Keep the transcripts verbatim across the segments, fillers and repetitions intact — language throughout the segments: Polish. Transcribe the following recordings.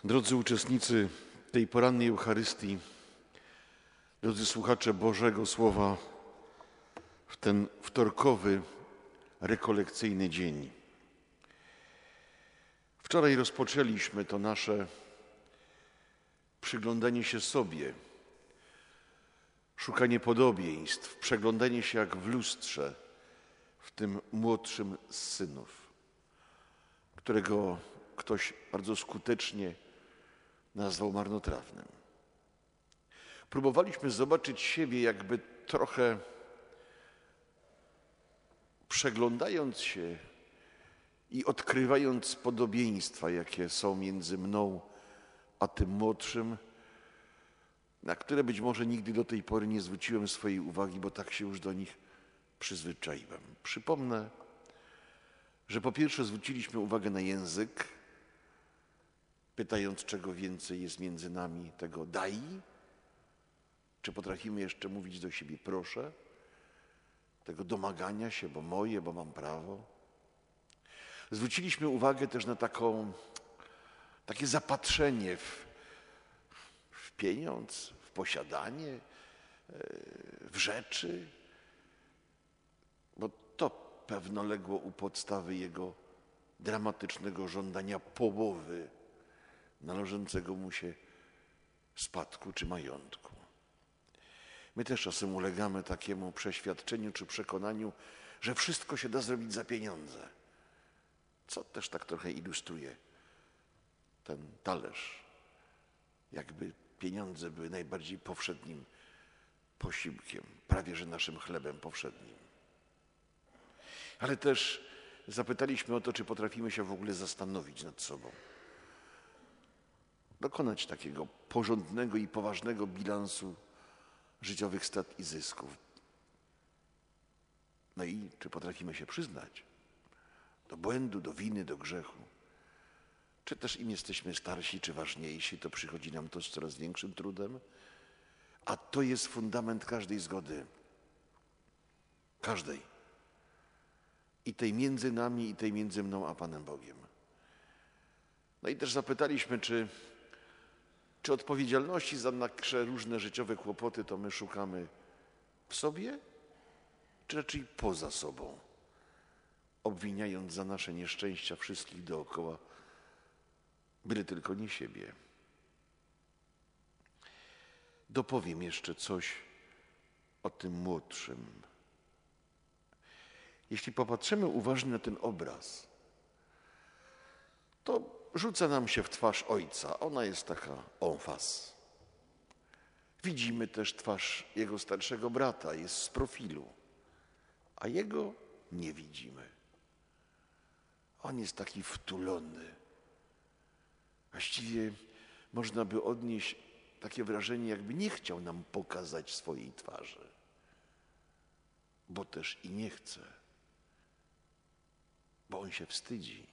Drodzy uczestnicy tej porannej Eucharystii, drodzy słuchacze Bożego Słowa w ten wtorkowy, rekolekcyjny dzień. Wczoraj rozpoczęliśmy to nasze przyglądanie się sobie, szukanie podobieństw, przeglądanie się jak w lustrze w tym młodszym z synów, którego ktoś bardzo skutecznie nazwał marnotrawnym. Próbowaliśmy zobaczyć siebie jakby trochę przeglądając się i odkrywając podobieństwa, jakie są między mną a tym młodszym, na które być może nigdy do tej pory nie zwróciłem swojej uwagi, bo tak się już do nich przyzwyczaiłem. Przypomnę, że po pierwsze zwróciliśmy uwagę na język, pytając, czego więcej jest między nami, tego daj. Czy potrafimy jeszcze mówić do siebie proszę, tego domagania się, bo moje, bo mam prawo. Zwróciliśmy uwagę też na taką, takie zapatrzenie w, w pieniądz, w posiadanie, w rzeczy, bo to pewno legło u podstawy jego dramatycznego żądania połowy należącego mu się spadku czy majątku. My też czasem ulegamy takiemu przeświadczeniu czy przekonaniu, że wszystko się da zrobić za pieniądze, co też tak trochę ilustruje ten talerz. Jakby pieniądze były najbardziej powszednim posiłkiem, prawie że naszym chlebem powszednim. Ale też zapytaliśmy o to, czy potrafimy się w ogóle zastanowić nad sobą. Dokonać takiego porządnego i poważnego bilansu życiowych strat i zysków. No i czy potrafimy się przyznać do błędu, do winy, do grzechu. Czy też im jesteśmy starsi, czy ważniejsi, to przychodzi nam to z coraz większym trudem. A to jest fundament każdej zgody. Każdej. I tej między nami, i tej między mną a Panem Bogiem. No i też zapytaliśmy, czy, czy odpowiedzialności za nasze różne życiowe kłopoty to my szukamy w sobie, czy raczej poza sobą, obwiniając za nasze nieszczęścia wszystkich dookoła, byle tylko nie siebie. Dopowiem jeszcze coś o tym młodszym. Jeśli popatrzymy uważnie na ten obraz, to rzuca nam się w twarz ojca. Ona jest taka en face. Widzimy też twarz jego starszego brata, jest z profilu, a jego nie widzimy. On jest taki wtulony. Właściwie można by odnieść takie wrażenie, jakby nie chciał nam pokazać swojej twarzy, bo też i nie chce, bo on się wstydzi.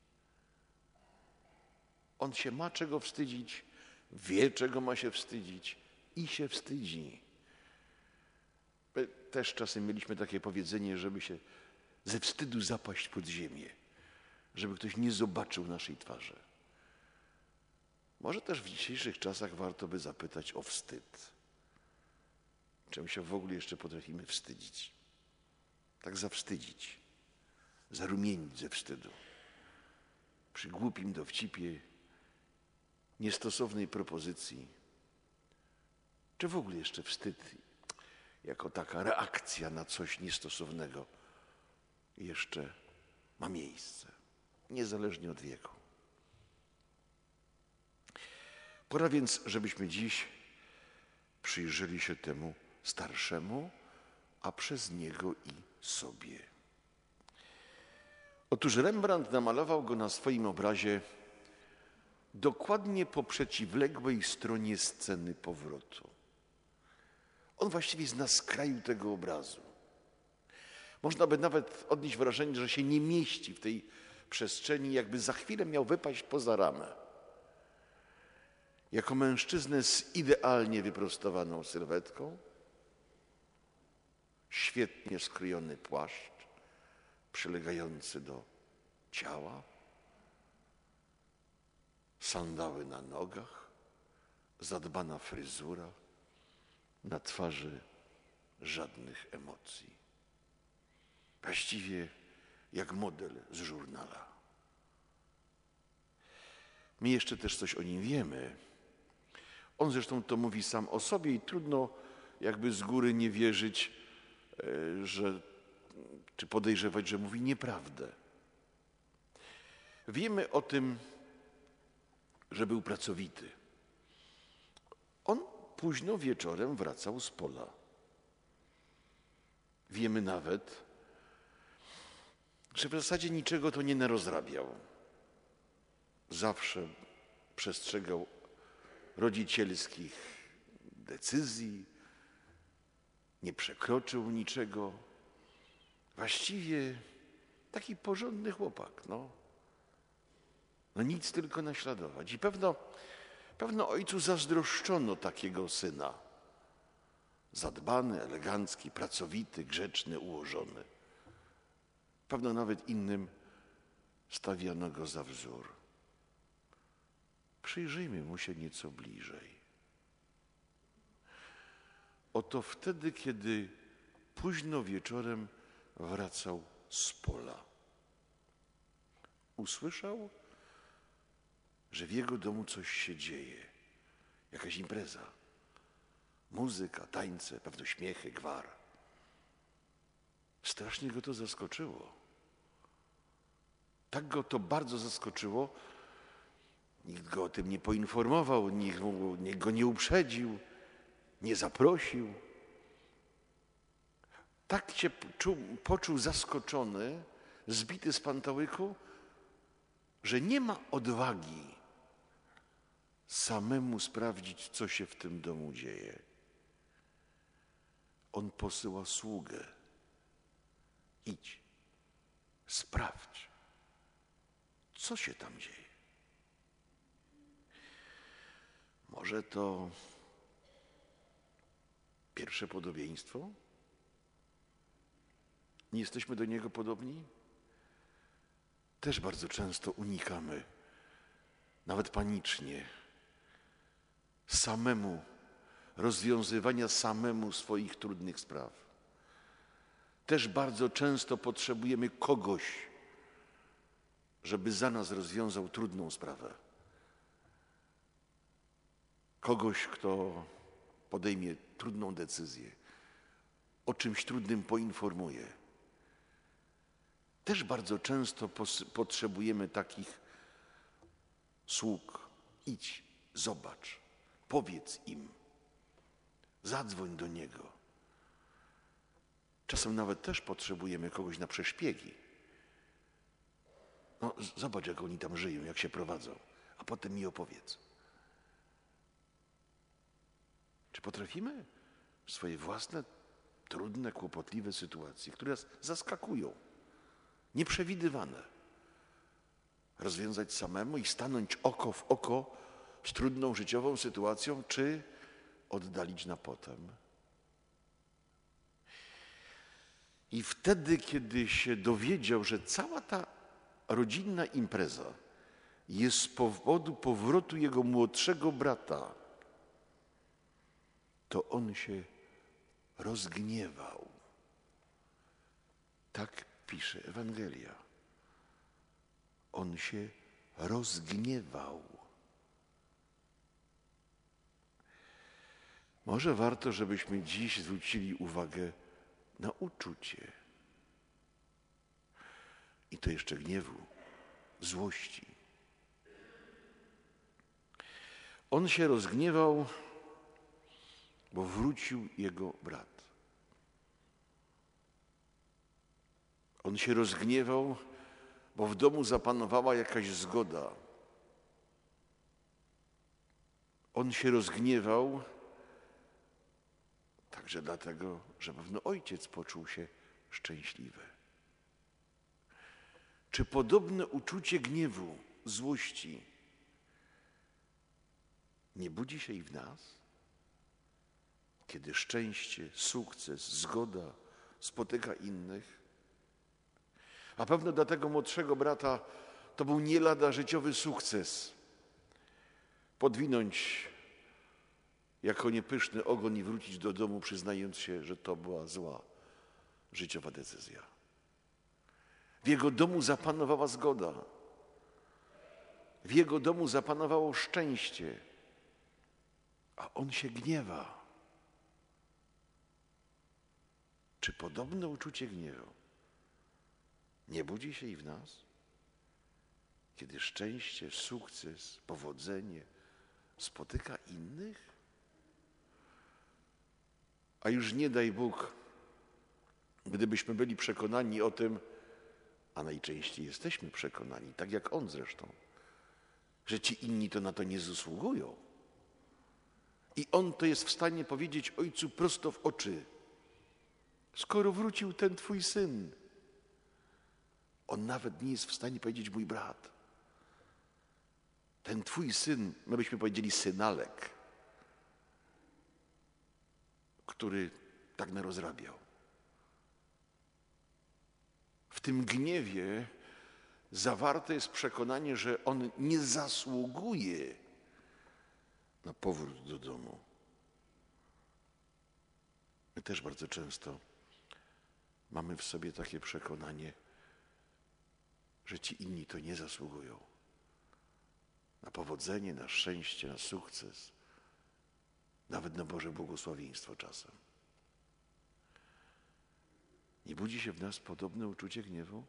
On się ma czego wstydzić, wie, czego ma się wstydzić i się wstydzi. My też czasem mieliśmy takie powiedzenie, żeby się ze wstydu zapaść pod ziemię, żeby ktoś nie zobaczył naszej twarzy. Może też w dzisiejszych czasach warto by zapytać o wstyd. Czym się w ogóle jeszcze potrafimy wstydzić? Tak zawstydzić, zarumienić ze wstydu. Przy głupim dowcipie, niestosownej propozycji, czy w ogóle jeszcze wstyd jako taka reakcja na coś niestosownego jeszcze ma miejsce, niezależnie od wieku. Pora więc, żebyśmy dziś przyjrzeli się temu starszemu, a przez niego i sobie. Otóż Rembrandt namalował go na swoim obrazie dokładnie po przeciwległej stronie sceny powrotu. On właściwie jest na skraju tego obrazu. Można by nawet odnieść wrażenie, że się nie mieści w tej przestrzeni, jakby za chwilę miał wypaść poza ramę. Jako mężczyznę z idealnie wyprostowaną sylwetką, świetnie skrojony płaszcz przylegający do ciała, sandały na nogach, zadbana fryzura, na twarzy żadnych emocji. Właściwie jak model z żurnala. My jeszcze też coś o nim wiemy. On zresztą to mówi sam o sobie i trudno jakby z góry nie wierzyć, że, czy podejrzewać, że mówi nieprawdę. Wiemy o tym, że był pracowity. On późno wieczorem wracał z pola. Wiemy nawet, że w zasadzie niczego to nie narozrabiał. Zawsze przestrzegał rodzicielskich decyzji, nie przekroczył niczego. Właściwie taki porządny chłopak, no. No nic tylko naśladować. I pewno, pewno ojcu zazdroszczono takiego syna. Zadbany, elegancki, pracowity, grzeczny, ułożony. Pewno nawet innym stawiano go za wzór. Przyjrzyjmy mu się nieco bliżej. Oto wtedy, kiedy późno wieczorem wracał z pola. Usłyszał, że w jego domu coś się dzieje. Jakaś impreza. Muzyka, tańce, pewno śmiechy, gwar. Strasznie go to zaskoczyło. Tak go to bardzo zaskoczyło. Nikt go o tym nie poinformował, nikt, nikt go nie uprzedził, nie zaprosił. Tak się poczuł, poczuł zaskoczony, zbity z pantałyku, że nie ma odwagi samemu sprawdzić, co się w tym domu dzieje. On posyła sługę. Idź, sprawdź, co się tam dzieje. Może to pierwsze podobieństwo? Nie jesteśmy do niego podobni? Też bardzo często unikamy, nawet panicznie, samemu, rozwiązywania samemu swoich trudnych spraw. Też bardzo często potrzebujemy kogoś, żeby za nas rozwiązał trudną sprawę. Kogoś, kto podejmie trudną decyzję, o czymś trudnym poinformuje. Też bardzo często potrzebujemy takich sług. Idź, zobacz, powiedz im, zadzwoń do niego. Czasem nawet też potrzebujemy kogoś na przeszpiegi. No, zobacz, jak oni tam żyją, jak się prowadzą, a potem mi opowiedz. Czy potrafimy swoje własne, trudne, kłopotliwe sytuacje, które nas zaskakują, nieprzewidywane, rozwiązać samemu i stanąć oko w oko z trudną życiową sytuacją, czy oddalić na potem? I wtedy, kiedy się dowiedział, że cała ta rodzinna impreza jest z powodu powrotu jego młodszego brata, to on się rozgniewał. Tak pisze Ewangelia. On się rozgniewał. Może warto, żebyśmy dziś zwrócili uwagę na uczucie. I to jeszcze gniewu, złości. On się rozgniewał, bo wrócił jego brat. On się rozgniewał, bo w domu zapanowała jakaś zgoda. On się rozgniewał także dlatego, że pewno ojciec poczuł się szczęśliwy. Czy podobne uczucie gniewu, złości nie budzi się i w nas? Kiedy szczęście, sukces, zgoda spotyka innych? A pewno dla tego młodszego brata to był nie lada życiowy sukces. podwinąć jako niepyszny ogon i wrócić do domu, przyznając się, że to była zła życiowa decyzja. W jego domu zapanowała zgoda. W jego domu zapanowało szczęście, a on się gniewa. Czy podobne uczucie gniewu nie budzi się i w nas? Kiedy szczęście, sukces, powodzenie spotyka innych? A już nie daj Bóg, gdybyśmy byli przekonani o tym, a najczęściej jesteśmy przekonani, tak jak on zresztą, że ci inni to na to nie zasługują. I on to jest w stanie powiedzieć ojcu prosto w oczy: skoro wrócił ten twój syn. On nawet nie jest w stanie powiedzieć mój brat. Ten twój syn, my byśmy powiedzieli synalek, który tak narozrabiał. W tym gniewie zawarte jest przekonanie, że on nie zasługuje na powrót do domu. My też bardzo często mamy w sobie takie przekonanie, że ci inni to nie zasługują na powodzenie, na szczęście, na sukces, nawet na Boże błogosławieństwo czasem. Nie budzi się w nas podobne uczucie gniewu?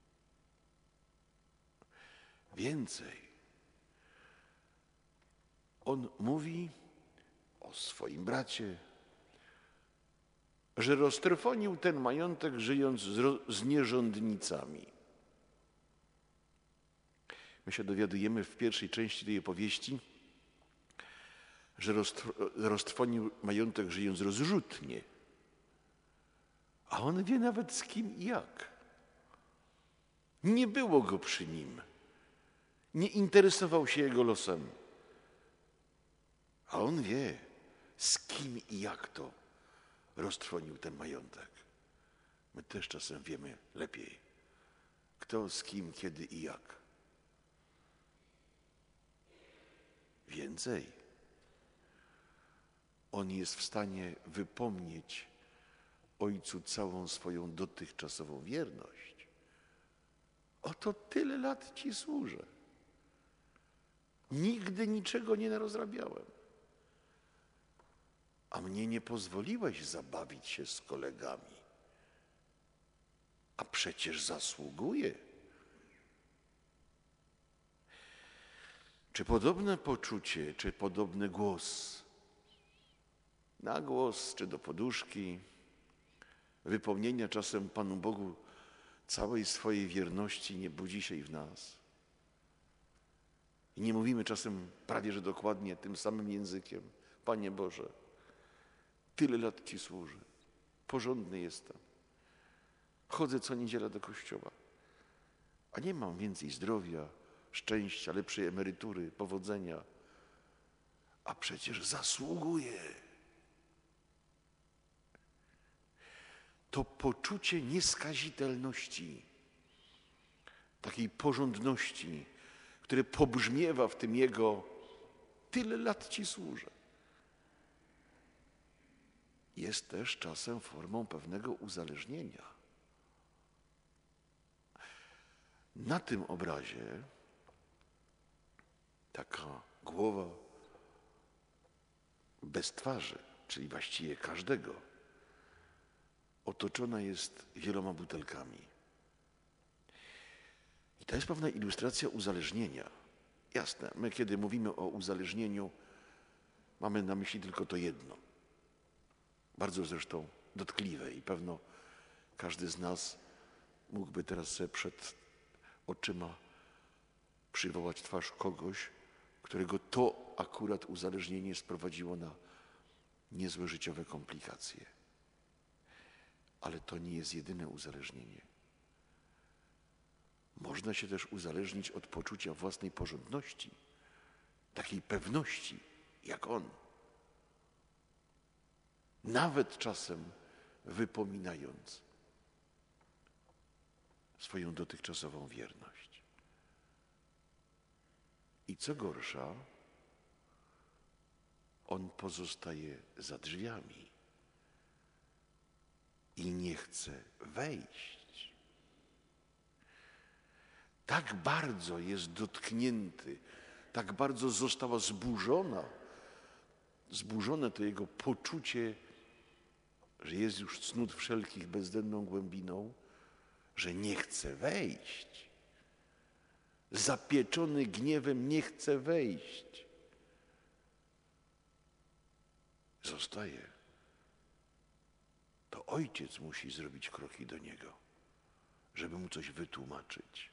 Więcej. On mówi o swoim bracie, że roztrwonił ten majątek, żyjąc z nierządnicami. My się dowiadujemy w pierwszej części tej opowieści, że roztrwonił majątek, żyjąc rozrzutnie. A on wie nawet z kim i jak. Nie było go przy nim. Nie interesował się jego losem. A on wie, z kim i jak to roztrwonił ten majątek. My też czasem wiemy lepiej, kto z kim, kiedy i jak. Więcej. On jest w stanie wypomnieć ojcu całą swoją dotychczasową wierność. Oto tyle lat ci służę. Nigdy niczego nie narozrabiałem. A mnie nie pozwoliłeś zabawić się z kolegami. A przecież zasługuję. Czy podobne poczucie, czy podobny głos, na głos, czy do poduszki, wypomnienia czasem Panu Bogu całej swojej wierności nie budzi się i w nas? I nie mówimy czasem prawie że dokładnie tym samym językiem: Panie Boże, tyle lat Ci służę, porządny jestem, chodzę co niedziela do kościoła, a nie mam więcej zdrowia, szczęścia, lepszej emerytury, powodzenia, a przecież zasługuję. To poczucie nieskazitelności, takiej porządności, które pobrzmiewa w tym jego: tyle lat Ci służę, jest też czasem formą pewnego uzależnienia. Na tym obrazie taka głowa bez twarzy, czyli właściwie każdego, otoczona jest wieloma butelkami. I to jest pewna ilustracja uzależnienia. Jasne, my kiedy mówimy o uzależnieniu, mamy na myśli tylko to jedno. Bardzo zresztą dotkliwe i pewno każdy z nas mógłby teraz sobie przed oczyma przywołać twarz kogoś, którego to akurat uzależnienie sprowadziło na niezłe życiowe komplikacje. Ale to nie jest jedyne uzależnienie. Można się też uzależnić od poczucia własnej porządności, takiej pewności, jak on. Nawet czasem wypominając swoją dotychczasową wierność. I co gorsza, on pozostaje za drzwiami i nie chce wejść. Tak bardzo jest dotknięty, tak bardzo została zburzona, zburzone to jego poczucie, że jest już cnót wszelkich bezdenną głębiną, że nie chce wejść. Zapieczony gniewem nie chce wejść. Zostaje. To ojciec musi zrobić kroki do niego, żeby mu coś wytłumaczyć.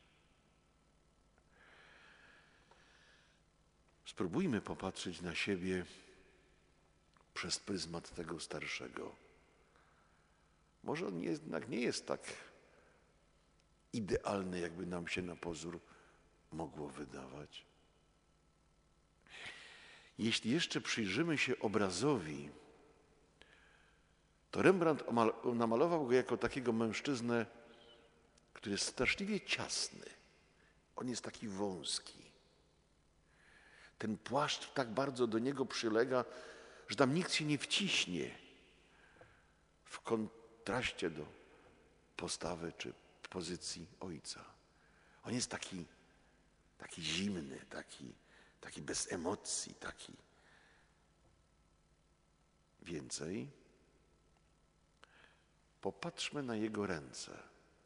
Spróbujmy popatrzeć na siebie przez pryzmat tego starszego. Może on jednak nie jest tak idealny, jakby nam się na pozór mogło wydawać. Jeśli jeszcze przyjrzymy się obrazowi, to Rembrandt namalował go jako takiego mężczyznę, który jest straszliwie ciasny. On jest taki wąski. Ten płaszcz tak bardzo do niego przylega, że tam nikt się nie wciśnie w kontraście do postawy czy pozycji ojca. On jest taki, taki zimny, taki, taki bez emocji, taki. Więcej, popatrzmy na jego ręce.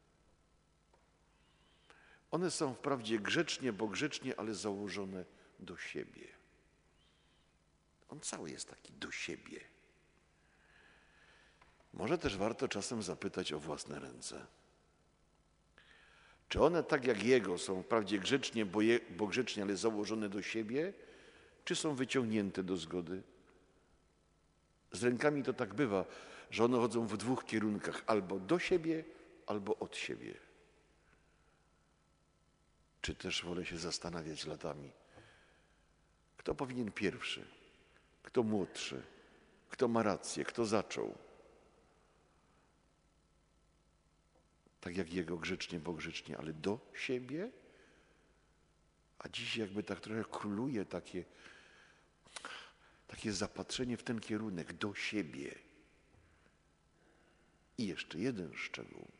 One są wprawdzie grzecznie, bo grzecznie, ale założone do siebie. On cały jest taki do siebie. Może też warto czasem zapytać o własne ręce. Czy one tak jak jego są wprawdzie grzecznie, bo, je, bo grzecznie, ale założone do siebie, czy są wyciągnięte do zgody? Z rękami to tak bywa, że one chodzą w dwóch kierunkach, albo do siebie, albo od siebie. Czy też wolę się zastanawiać latami, kto powinien pierwszy, kto młodszy, kto ma rację, kto zaczął. Tak jak jego grzecznie, bo grzecznie, ale do siebie. A dziś jakby tak trochę króluje takie, takie zapatrzenie w ten kierunek, do siebie. I jeszcze jeden szczegół.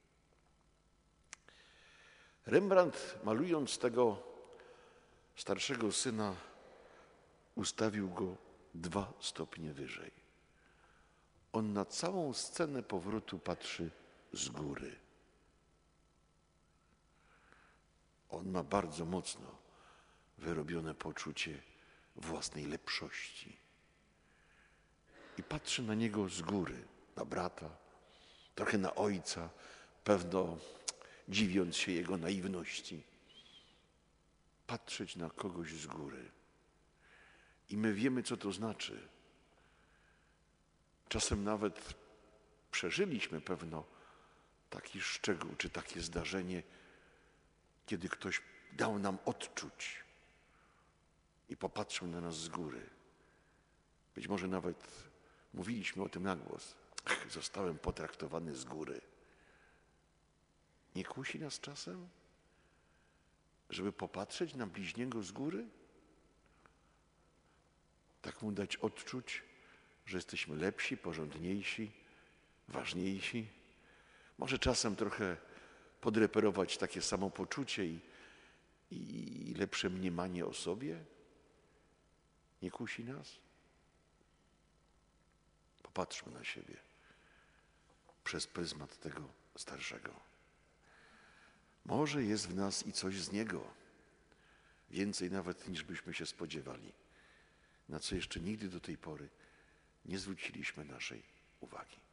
Rembrandt, malując tego starszego syna, ustawił go dwa stopnie wyżej. On na całą scenę powrotu patrzy z góry. On ma bardzo mocno wyrobione poczucie własnej lepszości. I patrzy na niego z góry, na brata, trochę na ojca, pewno dziwiąc się jego naiwności. Patrzeć na kogoś z góry. I my wiemy, co to znaczy. Czasem nawet przeżyliśmy pewno taki szczegół, czy takie zdarzenie, kiedy ktoś dał nam odczuć i popatrzył na nas z góry. Być może nawet mówiliśmy o tym na głos. Ach, zostałem potraktowany z góry. Nie kusi nas czasem, żeby popatrzeć na bliźniego z góry? Tak mu dać odczuć, że jesteśmy lepsi, porządniejsi, ważniejsi. Może czasem trochę podreperować takie samopoczucie i, i lepsze mniemanie o sobie? Nie kusi nas? Popatrzmy na siebie przez pryzmat tego starszego. Może jest w nas i coś z niego, więcej nawet niż byśmy się spodziewali, na co jeszcze nigdy do tej pory nie zwróciliśmy naszej uwagi.